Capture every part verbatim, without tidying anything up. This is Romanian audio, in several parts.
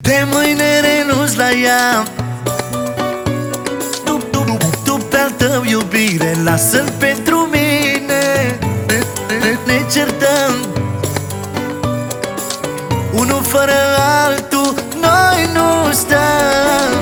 De mâine renunț la ea. Tu, tu, tu, tu pe-al tău iubire lasă-l pentru mine. Ne, ne, ne certăm unul fără altul, noi nu stăm.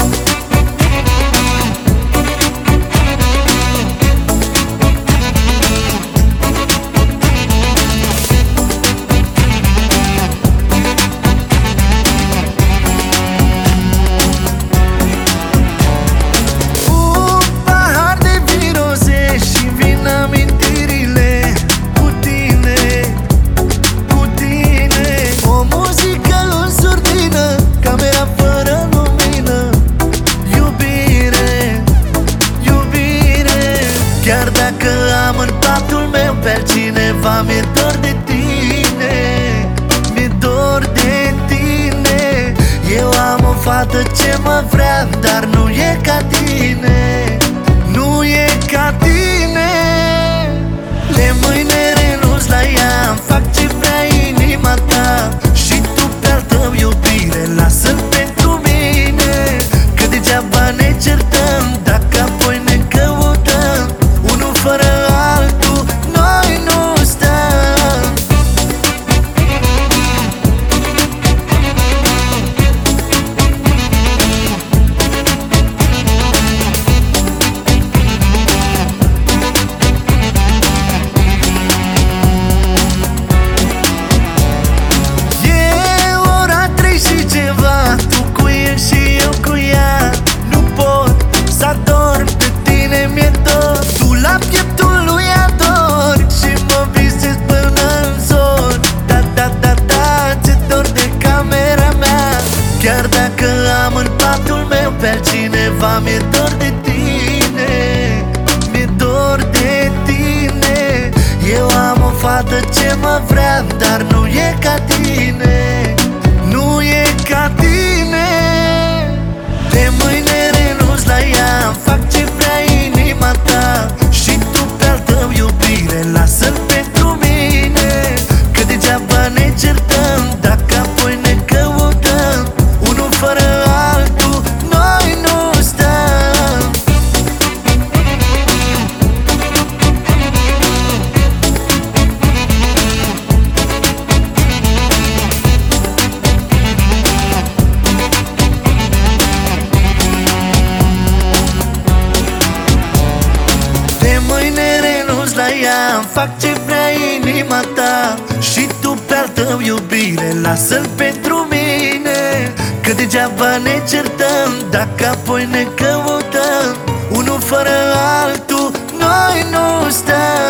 Chiar dacă am în patul meu pe altcineva, mi-e dor de tine, mi-e dor de tine. Eu am o fată ce mă vrea, dar nu e ca tine, nu e ca tine. De mâine renunț la ea, fac ce vrea inima ta. Și tu pe-al tău iubire lasă-l pentru mine. Că degeaba ne certăm dacă apoi ne căutăm. Unul fără altul, noi nu stăm. E ora trei și ceva, tu cu el și eu cu ea. Nu pot să adorm, pe tine mi-e dor. Tu la pieptul lui ador și mă visez până în zor. Da, da, da, da, ce dor de camera mea. Chiar dacă am în patul meu pe altcineva, mi-e dor de tine, mi-e dor de tine. Eu am o fată ce mă vrea, dar nu e ca tine, nu e ca tine. De mâine renunț la ea, fac ce vrea inima ta. Și tu pe-al tău iubire lasă-l pentru mine. Că degeaba ne certăm dacă apoi ne căutăm. Unul fără altul, noi nu stăm. De mâine renunț la ea, fac ce vrea inima ta. Și tu pe-al tău iubire lasă-l pentru mine. Că degeaba ne certăm dacă apoi ne căutăm. Unul fără altul, noi nu stăm.